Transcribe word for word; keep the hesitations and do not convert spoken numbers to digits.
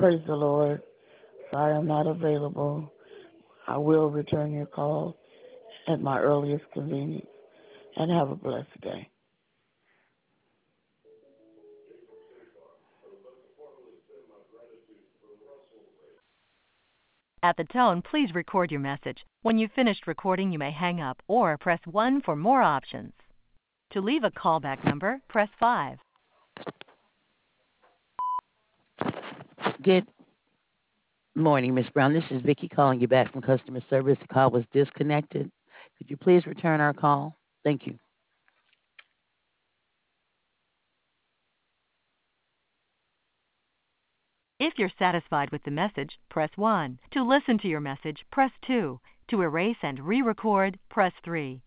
Praise the Lord. Sorry I'm not available. I will return your call at my earliest convenience. And have a blessed day. At the tone, please record your message. When you've finished recording, you may hang up or press one for more options. To leave a callback number, press five. Good morning, Miss Brown. This is Vicki calling you back from customer service. The call was disconnected. Could you please return our call? Thank you. If you're satisfied with the message, press one. To listen to your message, press two. To erase and re-record, press three.